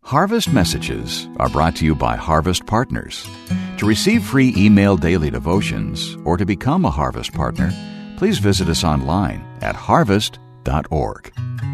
Harvest Messages are brought to you by Harvest Partners. To receive free email daily devotions or to become a Harvest Partner, please visit us online at harvest.org.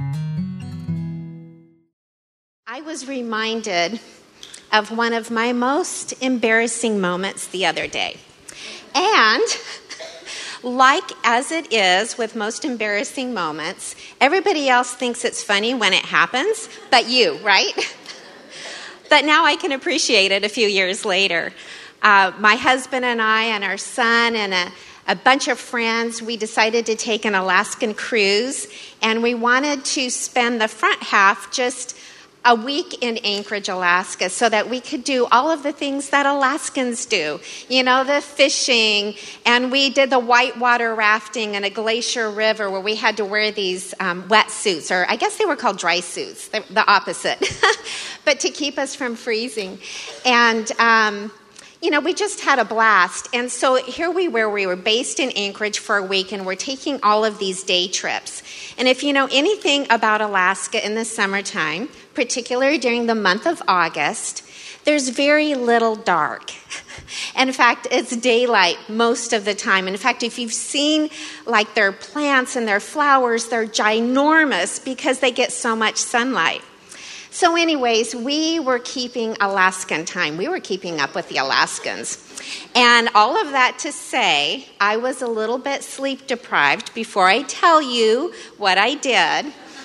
I was reminded of one of my most embarrassing moments the other day. And like as it is with most embarrassing moments, everybody else thinks it's funny when it happens, but you, right? But now I can appreciate it a few years later. My husband and I and our son and a bunch of friends, we decided to take an Alaskan cruise, and we wanted to spend the front half just a week in Anchorage, Alaska, so that we could do all of the things that Alaskans do. You know, the fishing, and we did the whitewater rafting in a glacier river where we had to wear these wetsuits, or I guess they were called dry suits, the opposite, but to keep us from freezing. And we just had a blast. And so here we were based in Anchorage for a week, and we're taking all of these day trips. And if you know anything about Alaska in the summertime, particularly during the month of August, there's very little dark. In fact, it's daylight most of the time. In fact, if you've seen like their plants and their flowers, they're ginormous because they get so much sunlight. So anyways, we were keeping Alaskan time. We were keeping up with the Alaskans. And all of that to say, I was a little bit sleep deprived before I tell you what I did.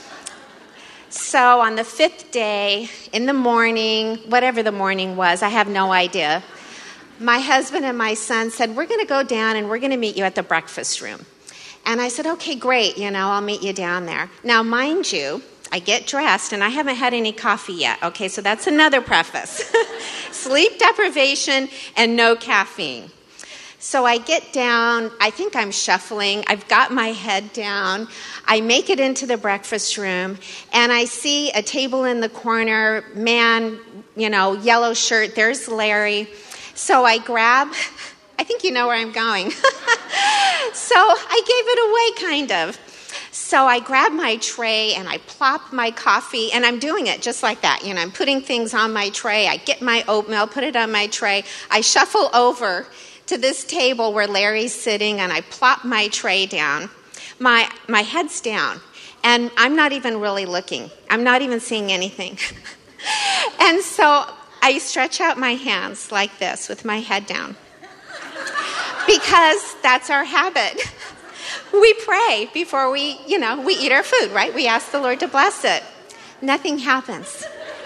So on the fifth day, in the morning, whatever the morning was, I have no idea, my husband and my son said, we're going to go down and we're going to meet you at the breakfast room. And I said, okay, great, I'll meet you down there. Now, mind you, I get dressed, and I haven't had any coffee yet. Okay, so that's another preface. Sleep deprivation and no caffeine. So I get down. I think I'm shuffling. I've got my head down. I make it into the breakfast room, and I see a table in the corner, man, yellow shirt. There's Larry. So I grab, I think you know where I'm going. So I gave it away, kind of. So I grab my tray and I plop my coffee, and I'm doing it just like that. I'm putting things on my tray. I get my oatmeal, put it on my tray. I shuffle over to this table where Larry's sitting, and I plop my tray down. My head's down, and I'm not even really looking. I'm not even seeing anything. And so I stretch out my hands like this with my head down, because that's our habit. We pray before we eat our food, right? We ask the Lord to bless it. Nothing happens.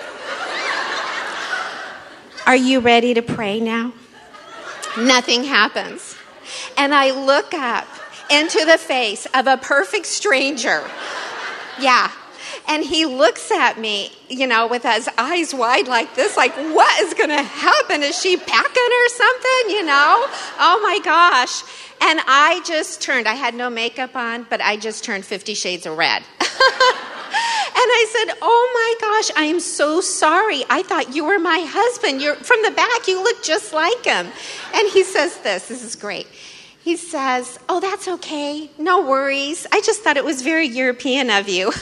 Are you ready to pray now? Nothing happens. And I look up into the face of a perfect stranger. Yeah. And he looks at me, with his eyes wide like this, like, what is going to happen? Is she packing or something, Oh, my gosh. And I just turned. I had no makeup on, but I just turned 50 Shades of Red. And I said, oh, my gosh, I am so sorry. I thought you were my husband. You're from the back. You look just like him. And he says this is great. He says, oh, that's okay. No worries. I just thought it was very European of you.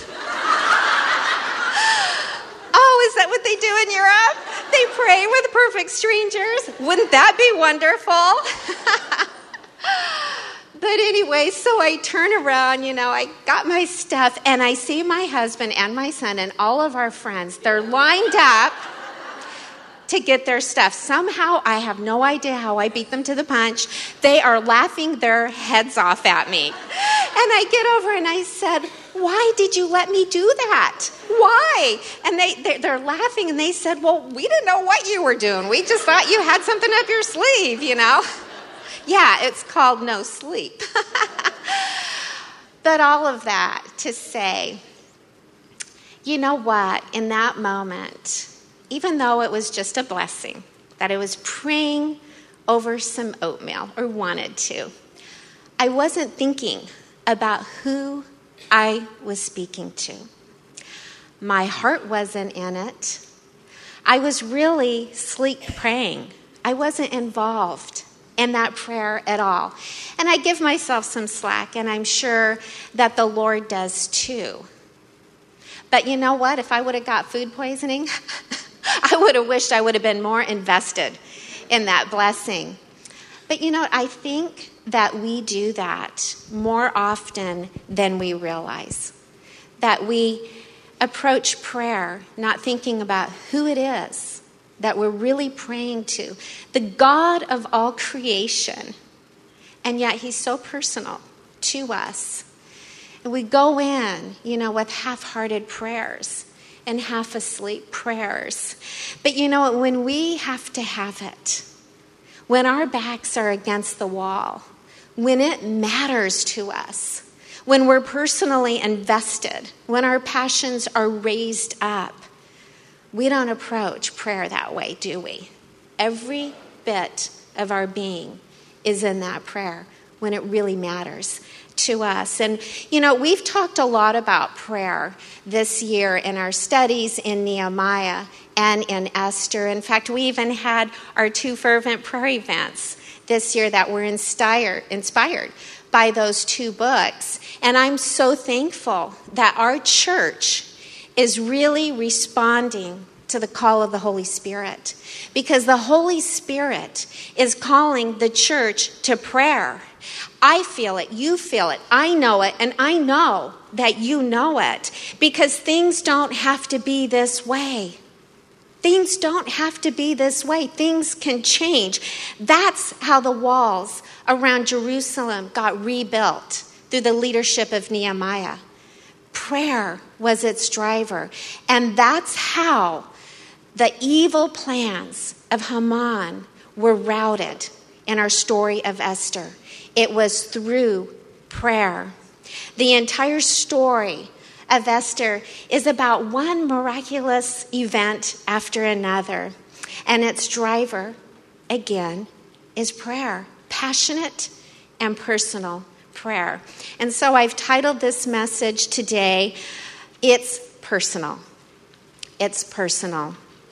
Oh, is that what they do in Europe? They pray with perfect strangers. Wouldn't that be wonderful? But anyway, so I turn around, I got my stuff, and I see my husband and my son and all of our friends. They're lined up to get their stuff. Somehow, I have no idea how I beat them to the punch. They are laughing their heads off at me. And I get over and I said, why did you let me do that? Why? And they're laughing, and they said, well, we didn't know what you were doing. We just thought you had something up your sleeve, Yeah, it's called no sleep. But all of that to say, you know what? In that moment, even though it was just a blessing, that I was praying over some oatmeal, or wanted to, I wasn't thinking about who I was speaking to. My heart wasn't in it. I was really sleep praying. I wasn't involved in that prayer at all. And I give myself some slack, and I'm sure that the Lord does too. But you know what? If I would have got food poisoning, I would have wished I would have been more invested in that blessing. But I think that we do that more often than we realize. That we approach prayer not thinking about who it is that we're really praying to, the God of all creation, and yet he's so personal to us. And we go in, with half-hearted prayers and half-asleep prayers. But when we have to have it, when our backs are against the wall, when it matters to us, when we're personally invested, when our passions are raised up, we don't approach prayer that way, do we? Every bit of our being is in that prayer when it really matters to us. And, we've talked a lot about prayer this year in our studies in Nehemiah and in Esther. In fact, we even had our 2 fervent prayer events this year that were inspired by those 2 books. And I'm so thankful that our church is really responding to the call of the Holy Spirit, because the Holy Spirit is calling the church to prayer. I feel it, you feel it, I know it, and I know that you know it, because things don't have to be this way. Things don't have to be this way. Things can change. That's how the walls around Jerusalem got rebuilt, through the leadership of Nehemiah. Prayer was its driver. And that's how the evil plans of Haman were routed in our story of Esther. It was through prayer. The entire story of Esther is about one miraculous event after another. And its driver, again, is prayer. Passionate and personal prayer. And so I've titled this message today, It's Personal. It's personal.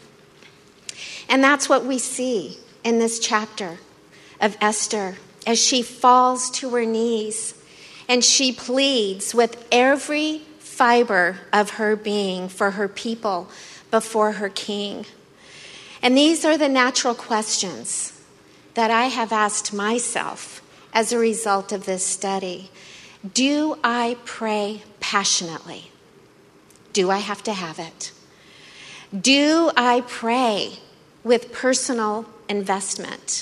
And that's what we see in this chapter of Esther as she falls to her knees and she pleads with every fiber of her being for her people before her king. And these are the natural questions that I have asked myself as a result of this study. Do I pray passionately? Do I have to have it? Do I pray with personal investment?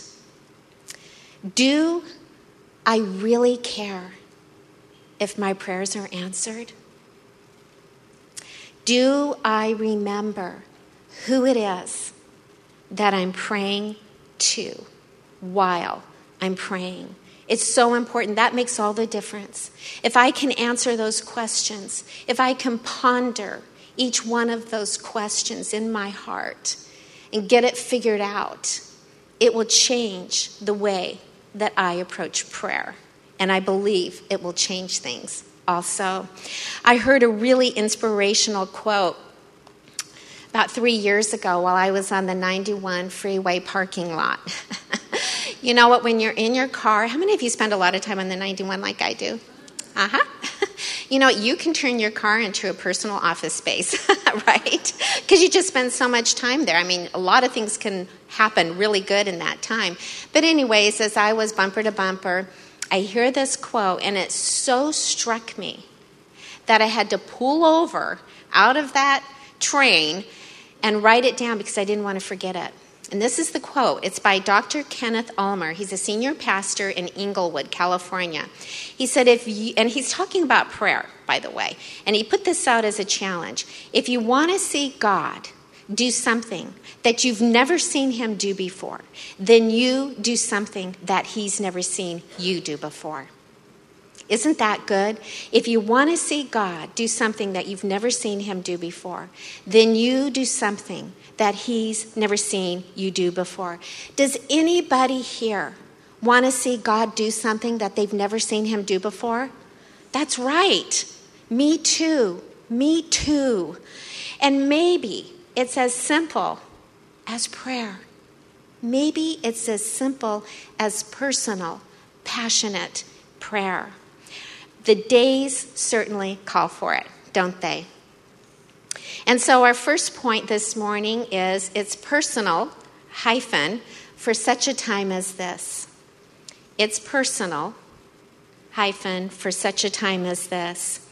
Do I really care if my prayers are answered? Do I remember who it is that I'm praying to while I'm praying? It's so important. That makes all the difference. If I can answer those questions, if I can ponder each one of those questions in my heart and get it figured out, it will change the way that I approach prayer. And I believe it will change things also. I heard a really inspirational quote about 3 years ago while I was on the 91 freeway parking lot. You know what, when you're in your car, how many of you spend a lot of time on the 91 like I do? You know, you can turn your car into a personal office space, right? Because you just spend so much time there. I mean, a lot of things can happen really good in that time. But anyways, as I was bumper to bumper, I hear this quote, and it so struck me that I had to pull over out of that train and write it down because I didn't want to forget it. And this is the quote. It's by Dr. Kenneth Ulmer. He's a senior pastor in Inglewood, California. He said, and he's talking about prayer, by the way, and he put this out as a challenge. If you want to see God do something that you've never seen him do before, then you do something that he's never seen you do before. Isn't that good? If you want to see God do something that you've never seen him do before, then you do something that he's never seen you do before. Does anybody here want to see God do something that they've never seen him do before? That's right. Me too. Me too. And maybe it's as simple as prayer. Maybe it's as simple as personal, passionate prayer. The days certainly call for it, don't they? And so our first point this morning is it's personal, for such a time as this. It's personal, for such a time as this.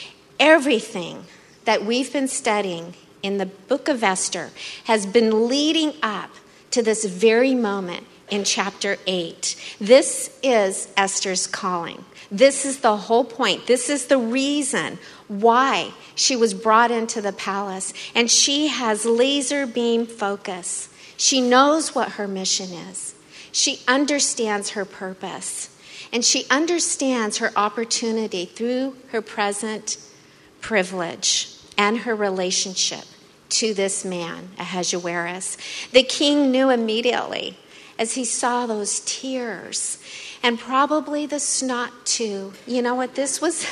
Everything that we've been studying in the book of Esther has been leading up to this very moment in chapter 8. This is Esther's calling. This is the whole point. This is the reason why she was brought into the palace. And she has laser beam focus. She knows what her mission is. She understands her purpose. And she understands her opportunity through her present privilege and her relationship to this man, Ahasuerus. The king knew immediately as he saw those tears and probably the snot too. You know what this was?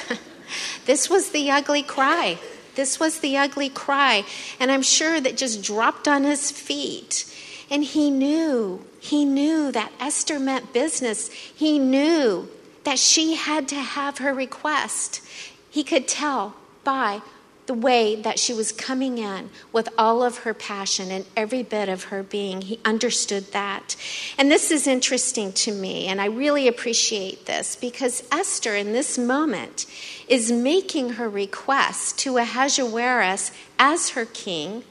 This was the ugly cry. This was the ugly cry. And I'm sure that just dropped on his feet. And he knew that Esther meant business. He knew that she had to have her request. He could tell by the way that she was coming in with all of her passion and every bit of her being. He understood that. And this is interesting to me, and I really appreciate this, because Esther in this moment is making her request to Ahasuerus as her king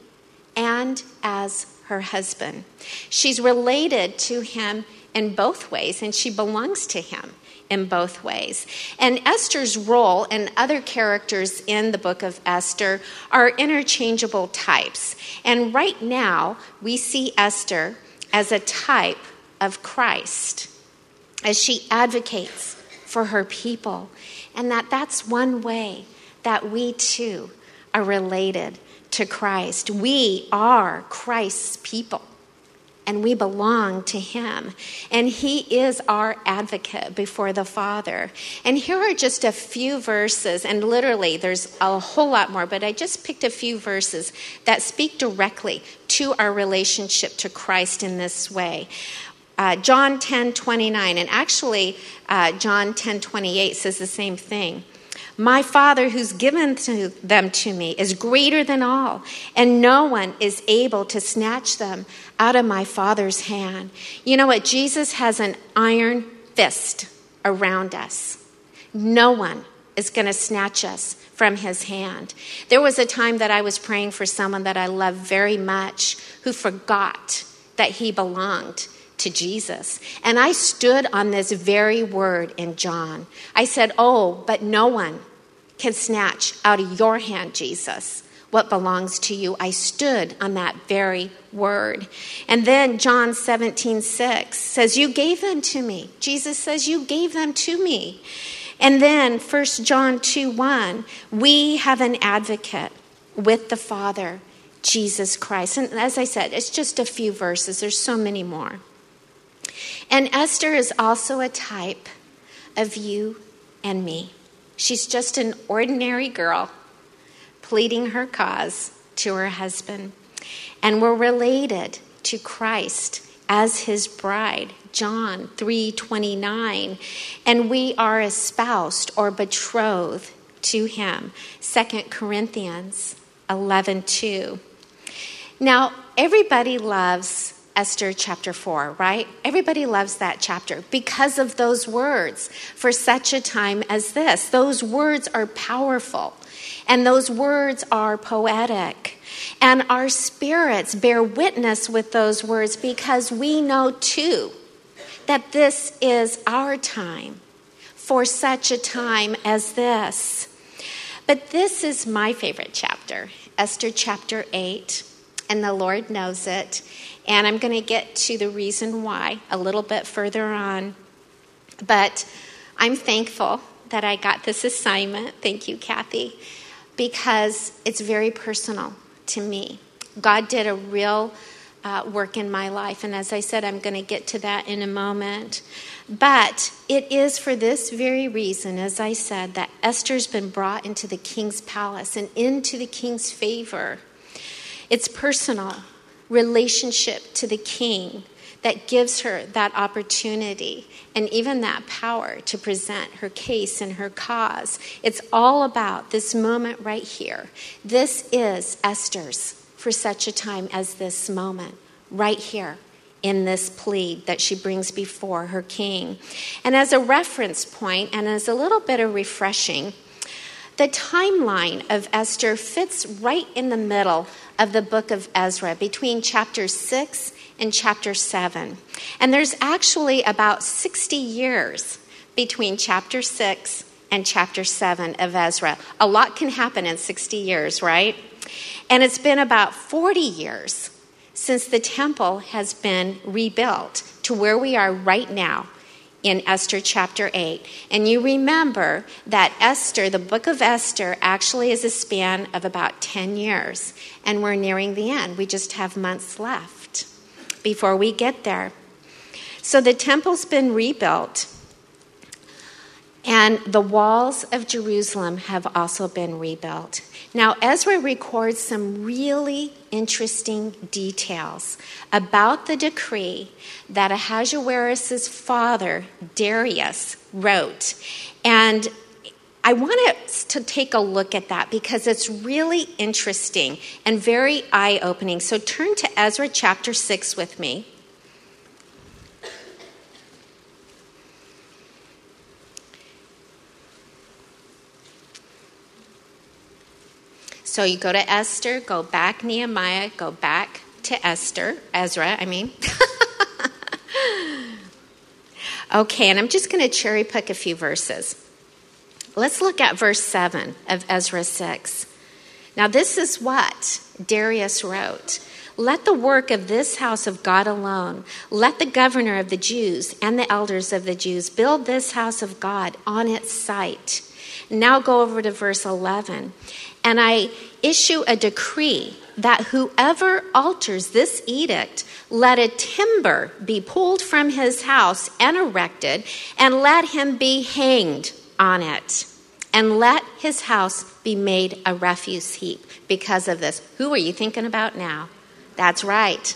and as her husband. She's related to him in both ways, and she belongs to him in both ways. And Esther's role and other characters in the book of Esther are interchangeable types. And right now, we see Esther as a type of Christ, as she advocates for her people. And that's one way that we too are related to Christ. We are Christ's people, and we belong to him. And he is our advocate before the Father. And here are just a few verses, and literally there's a whole lot more, but I just picked a few verses that speak directly to our relationship to Christ in this way. John 10:29, and actually John 10:28 says the same thing. My Father who's given them to me is greater than all, and no one is able to snatch them out of my Father's hand. You know what? Jesus has an iron fist around us. No one is going to snatch us from his hand. There was a time that I was praying for someone that I love very much who forgot that he belonged to Jesus. And I stood on this very word in John. I said, oh, but no one can snatch out of your hand, Jesus, what belongs to you. I stood on that very word. And then John 17:6 says, you gave them to me. Jesus says, you gave them to me. And then 1 John 2:1, we have an advocate with the Father, Jesus Christ. And as I said, it's just a few verses. There's so many more. And Esther is also a type of you and me. She's just an ordinary girl pleading her cause to her husband. And we're related to Christ as his bride, John 3:29. And we are espoused or betrothed to him, 2 Corinthians 11:2. Now, everybody loves Esther chapter 4, right? Everybody loves that chapter because of those words, for such a time as this. Those words are powerful, and those words are poetic. And our spirits bear witness with those words because we know too that this is our time, for such a time as this. But this is my favorite chapter, Esther chapter 8, and the Lord knows it. And I'm going to get to the reason why a little bit further on. But I'm thankful that I got this assignment. Thank you, Kathy, because it's very personal to me. God did a real work in my life. And as I said, I'm going to get to that in a moment. But it is for this very reason, as I said, that Esther's been brought into the king's palace and into the king's favor. It's personal. Relationship to the king, that gives her that opportunity and even that power to present her case and her cause. It's all about this moment right here. This is Esther's for such a time as this moment, right here in this plea that she brings before her king. And as a reference point and as a little bit of refreshing, the timeline of Esther fits right in the middle of the book of Ezra, between chapter 6 and chapter 7. And there's actually about 60 years between chapter 6 and chapter 7 of Ezra. A lot can happen in 60 years, right? And it's been about 40 years since the temple has been rebuilt to where we are right now in Esther chapter 8. And you remember that Esther, the book of Esther, actually is a span of about 10 years. And we're nearing the end. We just have months left before we get there. So the temple's been rebuilt. And the walls of Jerusalem have also been rebuilt. Now, Ezra records some really interesting details about the decree that Ahasuerus' father, Darius, wrote. And I want us to take a look at that because it's really interesting and very eye-opening. So turn to Ezra chapter 6 with me. So you go to Esther, go back Nehemiah, go back to Ezra. Okay, and I'm just going to cherry pick a few verses. Let's look at verse 7 of Ezra 6. Now this is what Darius wrote. Let the work of this house of God alone, let the governor of the Jews and the elders of the Jews build this house of God on its site. Now go over to verse 11. And I issue a decree that whoever alters this edict, let a timber be pulled from his house and erected, and let him be hanged on it. And let his house be made a refuse heap because of this. Who are you thinking about now? That's right.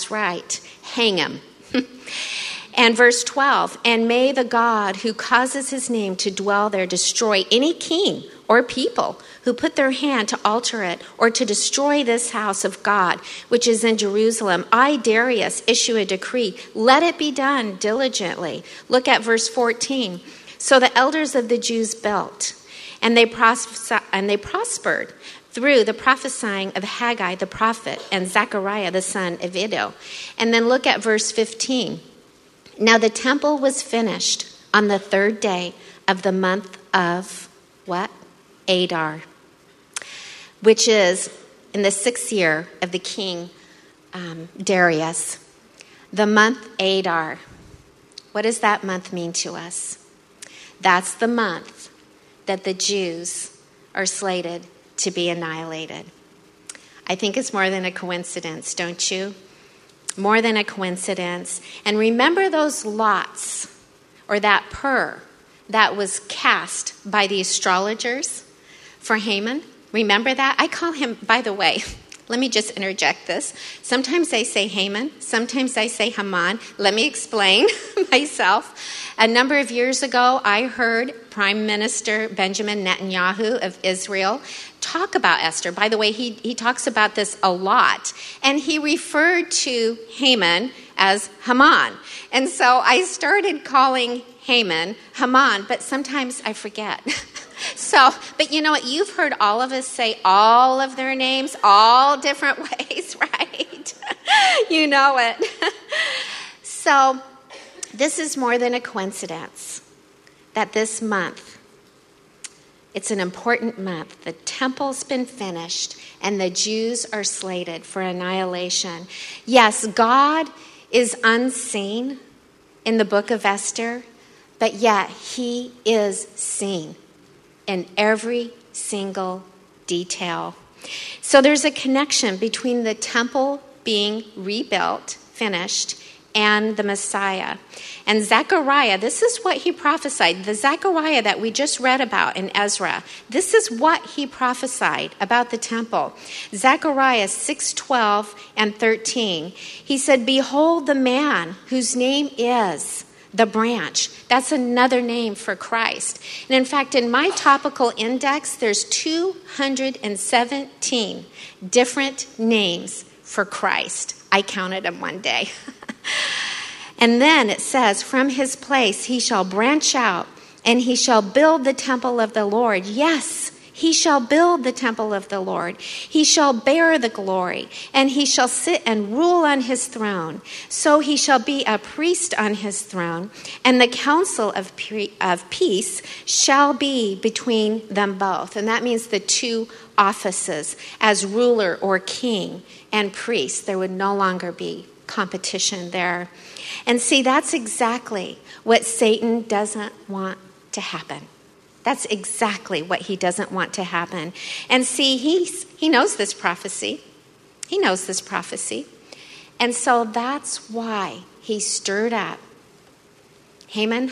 Hang him. And verse 12, and may the God who causes his name to dwell there destroy any king or people who put their hand to alter it or to destroy this house of God, which is in Jerusalem. I, Darius, issue a decree. Let it be done diligently. Look at verse 14. So the elders of the Jews built, and they prospered through the prophesying of Haggai the prophet and Zechariah the son of Iddo. And then look at verse 15. Now the temple was finished on the 3rd day of the month of what? Adar, which is in the 6th year of the king Darius. The month Adar. What does that month mean to us? That's the month that the Jews are slated to be annihilated. I think it's more than a coincidence, don't you? More than a coincidence. And remember those lots, or that pur that was cast by the astrologers for Haman? Remember that? I call him, by the way, let me just interject this. Sometimes I say Haman, sometimes I say Haman. Let me explain myself. A number of years ago, I heard Prime Minister Benjamin Netanyahu of Israel talk about Esther. By the way, he talks about this a lot. And he referred to Haman as Haman. And so I started calling Haman Haman, but sometimes I forget. But you know what? You've heard all of us say all of their names, all different ways, right? You know it. So this is more than a coincidence that this month, it's an important month. The temple's been finished and the Jews are slated for annihilation. Yes, God is unseen in the book of Esther, but yet he is seen in every single detail. So there's a connection between the temple being rebuilt, finished, and the Messiah. And Zechariah, this is what he prophesied. The Zechariah that we just read about in Ezra, this is what he prophesied about the temple. Zechariah 6:12 and 13. He said, "Behold the man whose name is the branch." That's another name for Christ. And in fact, in my topical index, there's 217 different names for Christ. I counted them one day. And then it says, "From his place he shall branch out, and he shall build the temple of the Lord." Yes, he shall build the temple of the Lord. He shall bear the glory, and he shall sit and rule on his throne. So he shall be a priest on his throne, and the counsel of peace shall be between them both. And that means the two offices as ruler or king and priest. There would no longer be competition there. And see, that's exactly what Satan doesn't want to happen. That's exactly what he doesn't want to happen. And see, he knows this prophecy. He knows this prophecy. And so that's why he stirred up Haman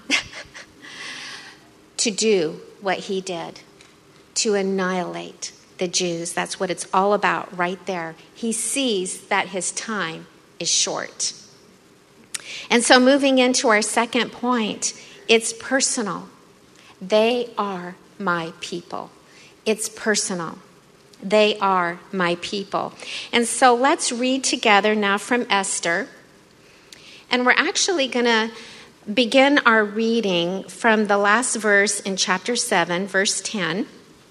to do what he did, to annihilate the Jews. That's what it's all about right there. He sees that his time is short. And so moving into our second point, it's personal. They are my people. It's personal. They are my people. And so let's read together now from Esther. And we're actually going to begin our reading from the last verse in chapter 7, verse 10.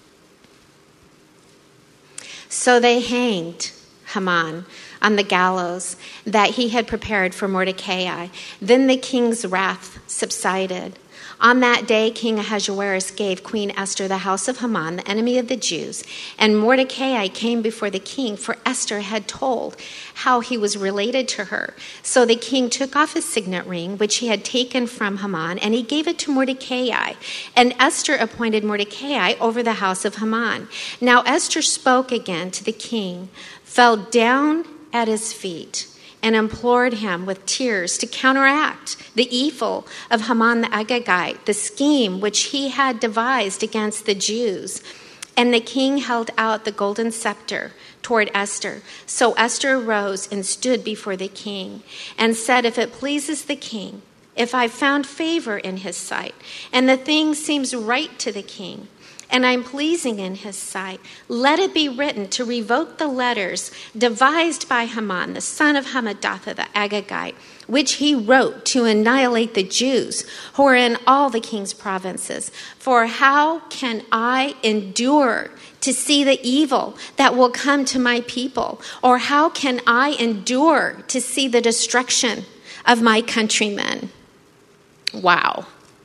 "So they hanged Haman on the gallows that he had prepared for Mordecai. Then the king's wrath subsided. On that day, King Ahasuerus gave Queen Esther the house of Haman, the enemy of the Jews. And Mordecai came before the king, for Esther had told how he was related to her. So the king took off his signet ring, which he had taken from Haman, and he gave it to Mordecai. And Esther appointed Mordecai over the house of Haman. Now Esther spoke again to the king, fell down at his feet, and implored him with tears to counteract the evil of Haman the Agagite, the scheme which he had devised against the Jews. And the king held out the golden scepter toward Esther. So Esther arose and stood before the king and said, "If it pleases the king, if I found favor in his sight, and the thing seems right to the king, and I'm pleasing in his sight, let it be written to revoke the letters devised by Haman, the son of Hammedatha the Agagite, which he wrote to annihilate the Jews who are in all the king's provinces. For how can I endure to see the evil that will come to my people? Or how can I endure to see the destruction of my countrymen?" Wow.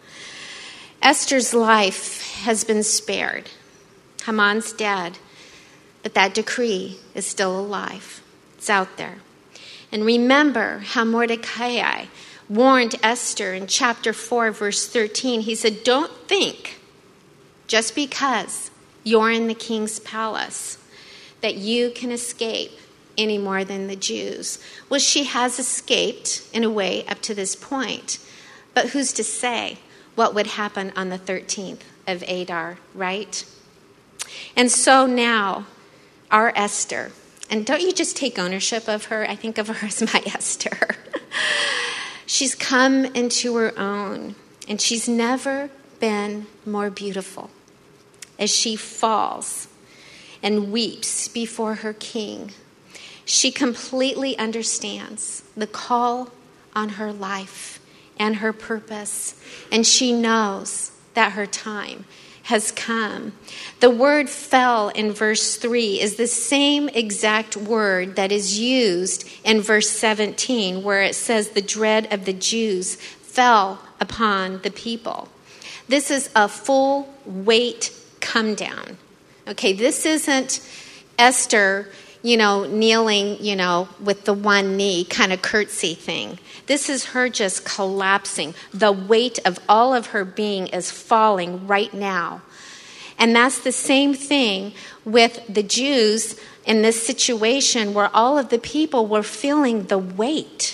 Esther's life has been spared. Haman's dead, but that decree is still alive. It's out there. And remember how Mordecai warned Esther in chapter 4, verse 13. He said, "Don't think just because you're in the king's palace that you can escape any more than the Jews." Well, she has escaped in a way up to this point. But who's to say what would happen on the 13th of Adar, right? And so now, our Esther, and don't you just take ownership of her? I think of her as my Esther. She's come into her own, and she's never been more beautiful as she falls and weeps before her king. She completely understands the call on her life and her purpose, and she knows that her time has come. The word "fell" in verse 3 is the same exact word that is used in verse 17, where it says the dread of the Jews fell upon the people. This is a full weight come down. Okay, this isn't Esther, kneeling, with the one knee kind of curtsy thing. This is her just collapsing. The weight of all of her being is falling right now. And that's the same thing with the Jews in this situation where all of the people were feeling the weight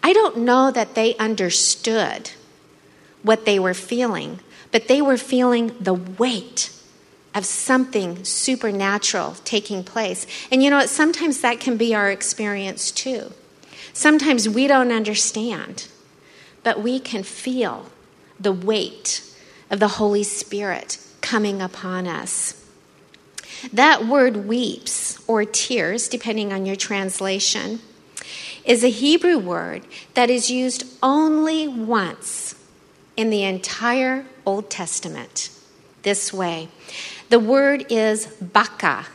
I don't know that they understood what they were feeling, but they were feeling the weight of something supernatural taking place. And you know what? Sometimes that can be our experience too. Sometimes we don't understand, but we can feel the weight of the Holy Spirit coming upon us. That word weeps or tears, depending on your translation, is a Hebrew word that is used only once in the entire Old Testament this way. The word is baka,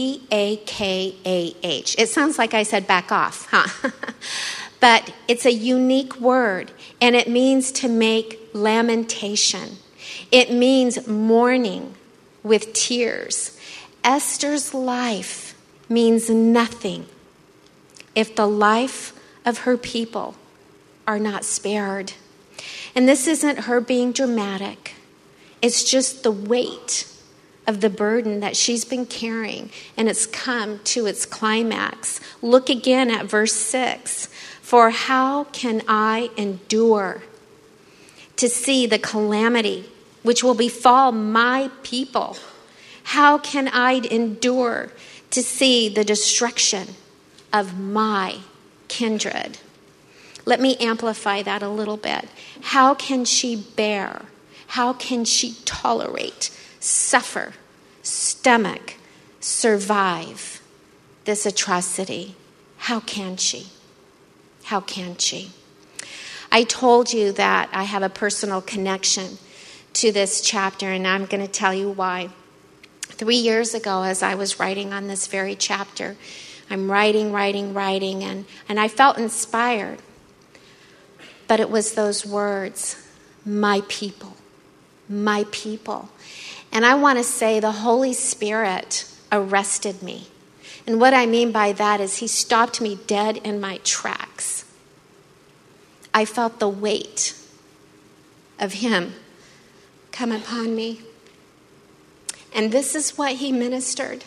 B-A-K-A-H. It sounds like I said back off, huh? But it's a unique word, and it means to make lamentation. It means mourning with tears. Esther's life means nothing if the life of her people are not spared. And this isn't her being dramatic. It's just the weight of the burden that she's been carrying, and it's come to its climax. Look again at verse 6. For how can I endure to see the calamity which will befall my people? How can I endure to see the destruction of my kindred? Let me amplify that a little bit. How can she bear? How can she tolerate, suffer, stomach, survive this atrocity? How can she? How can she? I told you that I have a personal connection to this chapter, and I'm going to tell you why. 3 years ago, as I was writing on this very chapter, I'm writing, and I felt inspired. But it was those words, my people, my people. And I want to say the Holy Spirit arrested me. And what I mean by that is he stopped me dead in my tracks. I felt the weight of him come upon me. And this is what he ministered.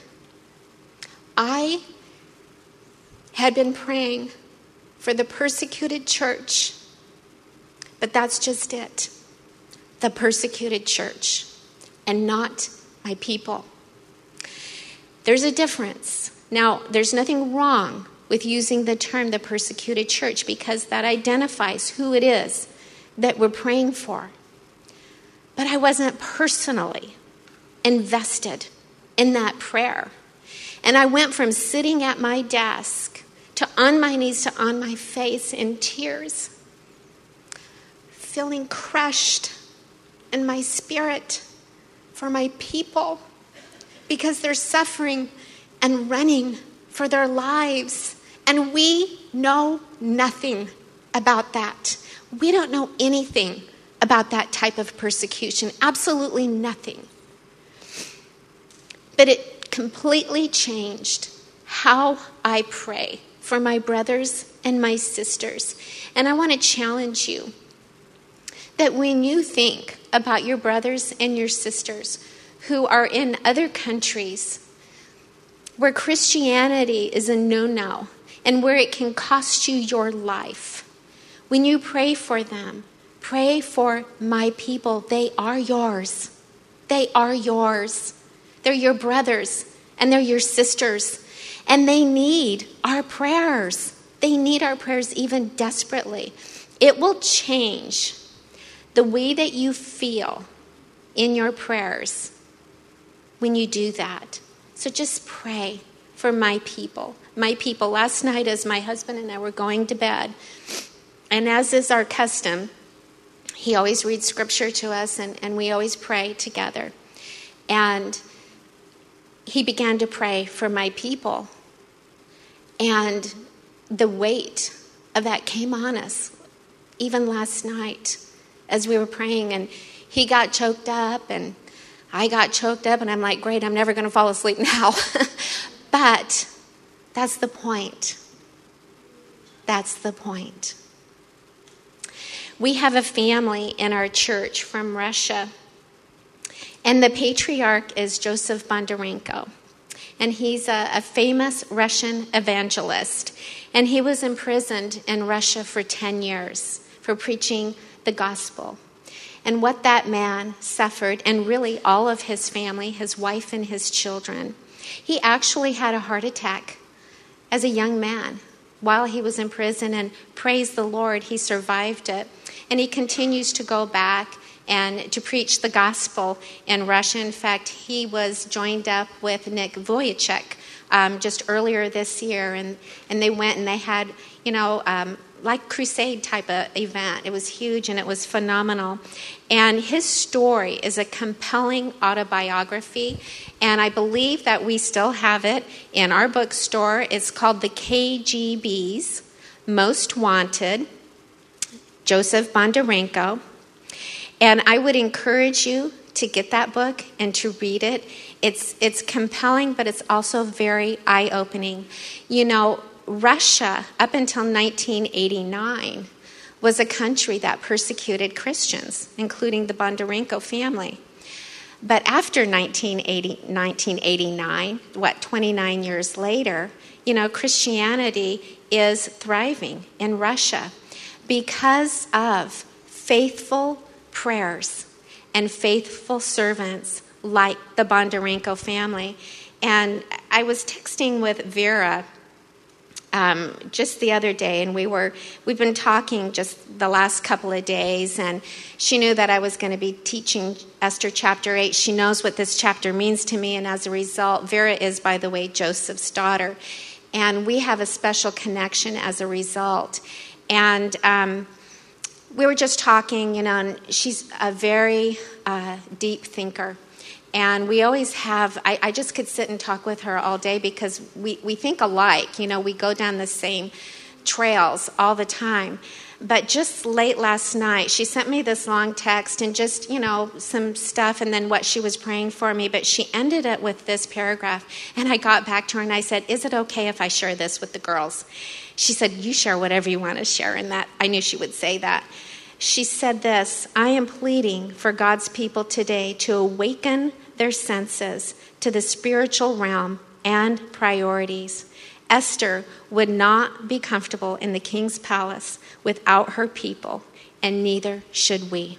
I had been praying for the persecuted church, but that's just it. The persecuted church, and not my people. There's a difference. Now, there's nothing wrong with using the term the persecuted church, because that identifies who it is that we're praying for. But I wasn't personally invested in that prayer. And I went from sitting at my desk to on my knees to on my face in tears, feeling crushed in my spirit for my people, because they're suffering and running for their lives. And we know nothing about that. We don't know anything about that type of persecution. Absolutely nothing. But it completely changed how I pray for my brothers and my sisters. And I want to challenge you that when you think about your brothers and your sisters who are in other countries where Christianity is a no-no and where it can cost you your life, when you pray for them, pray for my people. They are yours. They are yours. They're your brothers and they're your sisters. And they need our prayers. They need our prayers even desperately. It will change the way that you feel in your prayers when you do that. So just pray for my people. My people. Last night, as my husband and I were going to bed, and as is our custom, he always reads scripture to us, and we always pray together. And he began to pray for my people. And the weight of that came on us, even last night as we were praying. And he got choked up, and I got choked up, and I'm like, great, I'm never going to fall asleep now. But that's the point. That's the point. We have a family in our church from Russia, and the patriarch is Joseph Bondarenko. and he's a famous Russian evangelist. And he was imprisoned in Russia for 10 years for preaching the gospel. And what that man suffered, and really all of his family, his wife and his children, he actually had a heart attack as a young man while he was in prison, and praise the Lord, he survived it. And he continues to go back and to preach the gospel in Russia. In fact, he was joined up with Nick Vujicic just earlier this year, and they went and they had, like crusade type of event. It was huge and it was phenomenal. And his story is a compelling autobiography, and I believe that we still have it in our bookstore. It's called The KGB's Most Wanted, Joseph Bondarenko. And I would encourage you to get that book and to read it. It's compelling, but it's also very eye-opening. Russia, up until 1989, was a country that persecuted Christians, including the Bondarenko family. But after 1989, 29 years later, Christianity is thriving in Russia because of faithful prayers and faithful servants like the Bondarenko family. And I was texting with Vera just the other day, and we've been talking just the last couple of days, and she knew that I was going to be teaching Esther chapter 8. She knows what this chapter means to me, and as a result, Vera is, by the way, Joseph's daughter, and we have a special connection as a result. And we were just talking, and she's a very deep thinker. And we always have, I just could sit and talk with her all day because we think alike. We go down the same trails all the time. But just late last night, she sent me this long text and just, some stuff and then what she was praying for me. But she ended it with this paragraph. And I got back to her and I said, is it okay if I share this with the girls? She said, you share whatever you want to share. And that I knew she would say that. She said this: I am pleading for God's people today to awaken their senses to the spiritual realm and priorities. Esther would not be comfortable in the king's palace without her people, and neither should we.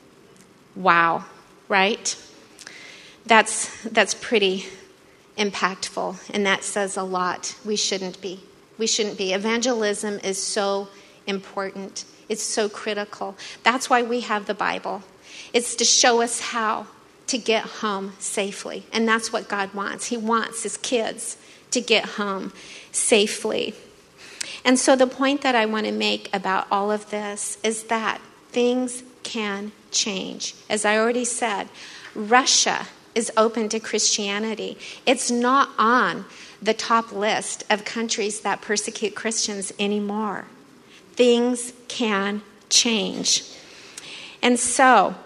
Wow, right? That's pretty impactful, and that says a lot. We shouldn't be. Evangelism is so important. It's so critical. That's why we have the Bible. It's to show us how to get home safely. And that's what God wants. He wants his kids to get home safely. And so the point that I want to make about all of this is that things can change. As I already said, Russia is open to Christianity. It's not on the top list of countries that persecute Christians anymore. Things can change. And so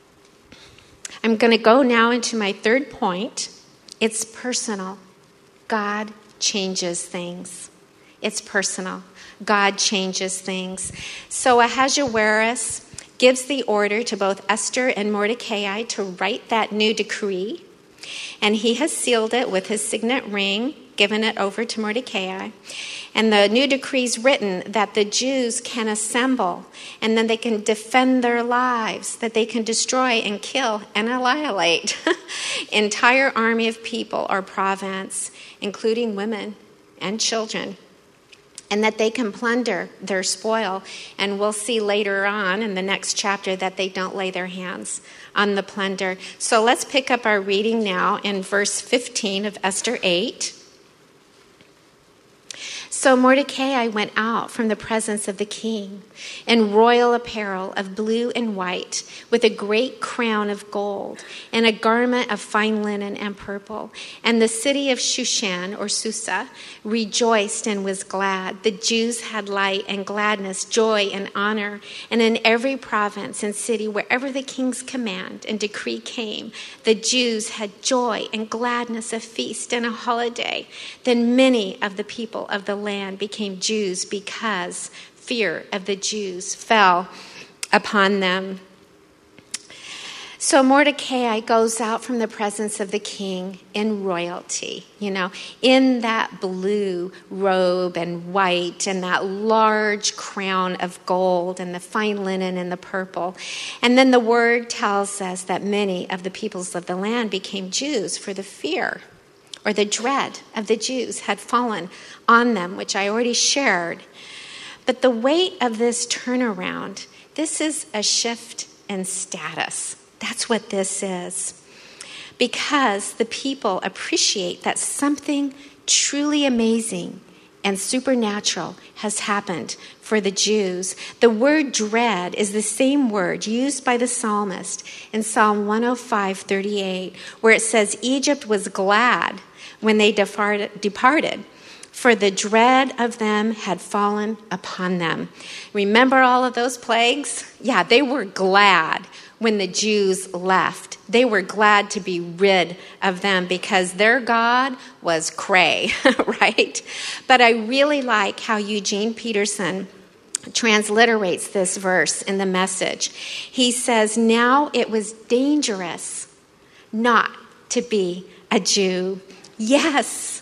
I'm going to go now into my third point. It's personal. God changes things. It's personal. God changes things. So Ahasuerus gives the order to both Esther and Mordecai to write that new decree. And he has sealed it with his signet ring, given it over to Mordecai. And the new decree is written that the Jews can assemble and then they can defend their lives, that they can destroy and kill and annihilate entire army of people or province, including women and children, and that they can plunder their spoil. And we'll see later on in the next chapter that they don't lay their hands on the plunder. So let's pick up our reading now in verse 15 of Esther 8. So Mordecai went out from the presence of the king in royal apparel of blue and white, with a great crown of gold and a garment of fine linen and purple. And the city of Shushan, or Susa, rejoiced and was glad. The Jews had light and gladness, joy and honor. And in every province and city, wherever the king's command and decree came, the Jews had joy and gladness, a feast and a holiday. Then many of the people of the land became Jews because fear of the Jews fell upon them. So Mordecai goes out from the presence of the king in royalty, in that blue robe and white and that large crown of gold and the fine linen and the purple. And then the word tells us that many of the peoples of the land became Jews, for the fear or the dread of the Jews had fallen on them, which I already shared. But the weight of this turnaround, this is a shift in status. That's what this is. Because the people appreciate that something truly amazing and supernatural has happened for the Jews. The word dread is the same word used by the psalmist in Psalm 105:38, where it says, Egypt was glad when they departed, for the dread of them had fallen upon them. Remember all of those plagues? Yeah, they were glad when the Jews left. They were glad to be rid of them because their God was cray, right? But I really like how Eugene Peterson transliterates this verse in the Message. He says, now it was dangerous not to be a Jew. Yes,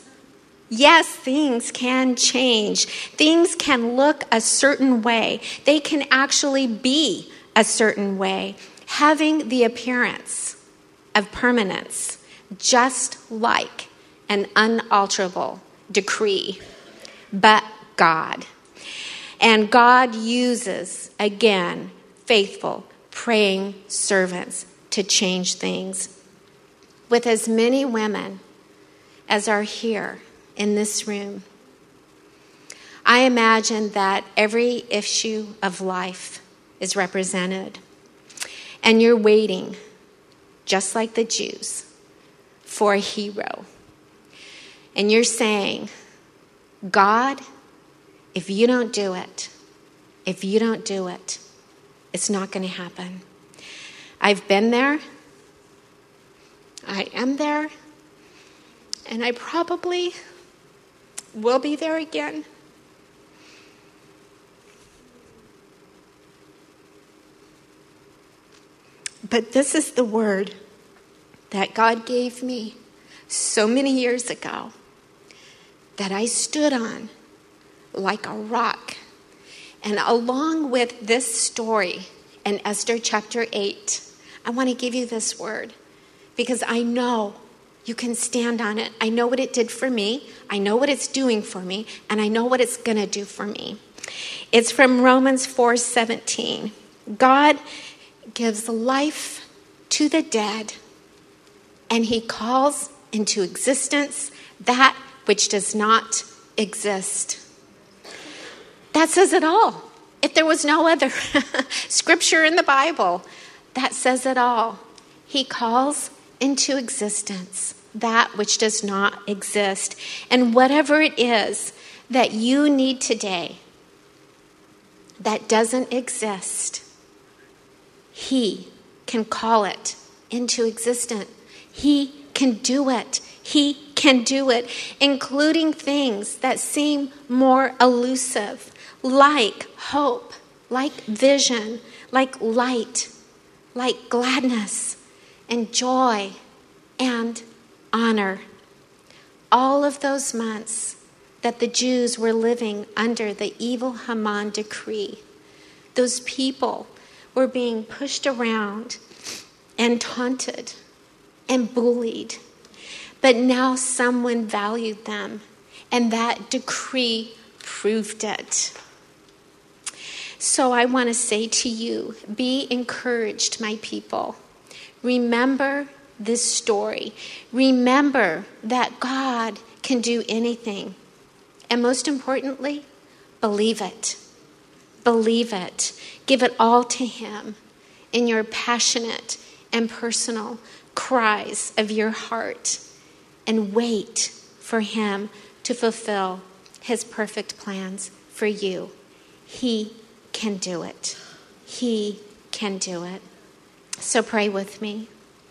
things can change. Things can look a certain way. They can actually be a certain way, having the appearance of permanence, just like an unalterable decree. But God. And God uses, again, faithful, praying servants to change things. With as many women as are here in this room, I imagine that every issue of life is represented. And you're waiting, just like the Jews, for a hero. And you're saying, God, if you don't do it, it's not going to happen. I've been there. I am there. And I probably will be there again. But this is the word that God gave me so many years ago that I stood on like a rock. And along with this story in Esther chapter 8, I want to give you this word because I know you can stand on it. I know what it did for me. I know what it's doing for me. And I know what it's going to do for me. It's from Romans 4:17. God gives life to the dead, and he calls into existence that which does not exist. That says it all. If there was no other scripture in the Bible, that says it all. He calls into existence that which does not exist. And whatever it is that you need today that doesn't exist, he can call it into existence. He can do it. He can do it, including things that seem more elusive, like hope, like vision, like light, like gladness and joy and honor. All of those months that the Jews were living under the evil Haman decree, those people were being pushed around and taunted and bullied. But now someone valued them, and that decree proved it. So I want to say to you, be encouraged, my people. Remember this story. Remember that God can do anything. And most importantly, believe it. Believe it. Give it all to him in your passionate and personal cries of your heart. And wait for him to fulfill his perfect plans for you. He can do it. He can do it. So pray with me.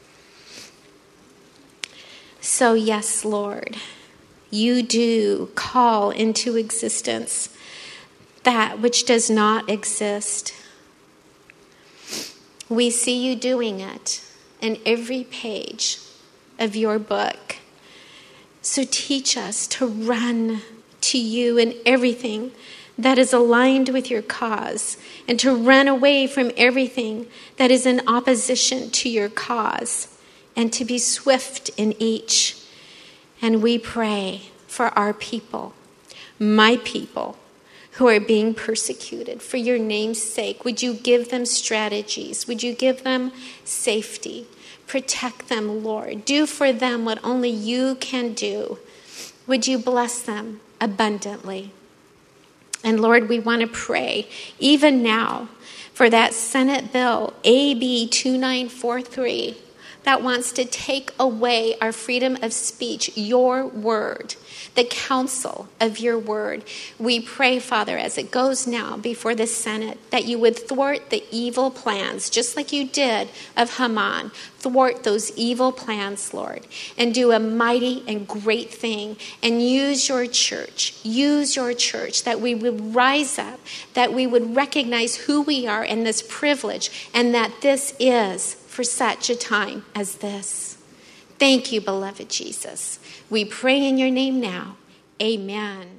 So yes, Lord, you do call into existence that which does not exist. We see you doing it. in every page of your book. So teach us to run to you in everything that is aligned with your cause, and to run away from everything that is in opposition to your cause, and to be swift in each. And we pray for our people, my people, who are being persecuted for your name's sake. Would you give them strategies? Would you give them safety? Protect them, Lord. Do for them what only you can do. Would you bless them abundantly? And Lord, we want to pray even now for that Senate bill, AB 2943, that wants to take away our freedom of speech, your word, the counsel of your word. We pray, Father, as it goes now before the Senate, that you would thwart the evil plans, just like you did of Haman. Thwart those evil plans, Lord, and do a mighty and great thing, and use your church, that we would rise up, that we would recognize who we are in this privilege, and that this is for such a time as this. Thank you, beloved Jesus. We pray in your name now. Amen.